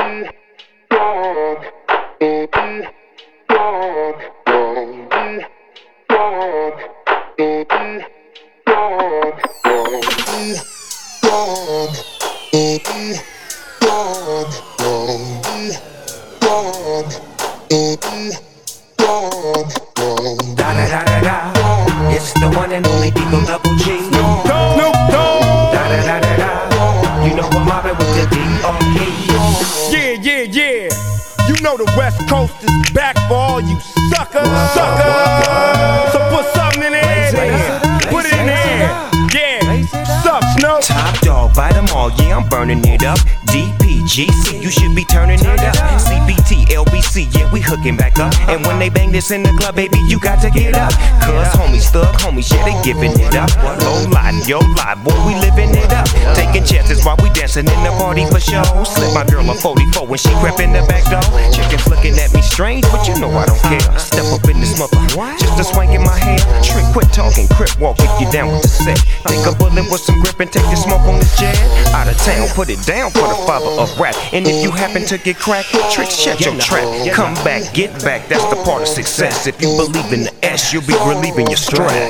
It's the one and only Deagle Double G. Snoop Dogg. You know I'm mobbing with the D.R.E. Yeah. You know the West Coast is back for all you suckers. So put something in there. Put it in there. Yeah. Sup, Snoop? Top dog, bite them all, yeah, I'm burning it up. DPGC, you should be turning it up. CBT, LBC, yeah, we hooking back up. And when they bang this in the club, baby, you got to get up. Cuz homies, thug homies, yeah, they giving it up. Low life, yo life, boy, we living it up. Taking chances while we dancing in the party for show. Slip my girl a 44 when she crept in the back door. Chickens looking at me strange, but you know I don't care. Step up in this mother, just a swank in my hair. Trick, quit talking, crip walk if you down with the set. Think a bullet with some grip and take the smoke on the jet. Out of town, put it down for the father of rap. And if you happen to get cracked, tricks, check your trap. Come back, get back, that's the part of success. If you believe in the S, you'll be relieving your stress.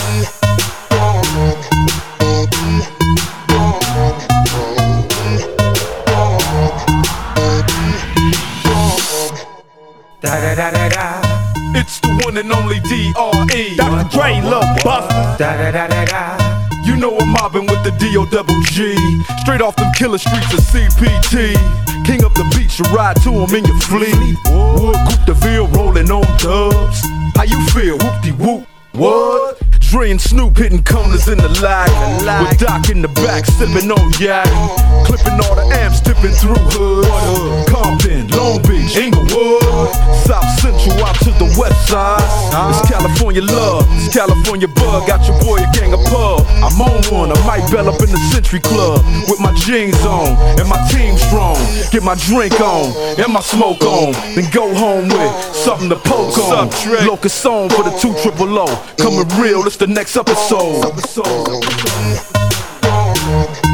It's the one and only D.R.E. Dr. Dre, Lil Buster. You know I'm mobbing with the D.O.G. Straight off them killer streets of CPT. King up the beach, you ride to him in your fleet. Wood, Coupe de Ville, rolling on dubs. How you feel? Whoop-de-whoop. What? Dre and Snoop hitting corners in the lag. With Doc in the back, sipping on yak. Clipping all the amps, dipping through hood. Compton, Long Beach, Inglewood. South Central out to the west side. It's California love, it's California bug. Got your boy a gang of pub. I'm on one, I might bell up in the Century Club. With my jeans on, and my team strong. Get my drink on, and my smoke on. Then go home with something to poke on. Locust song for the 200. Coming real, it's the next episode.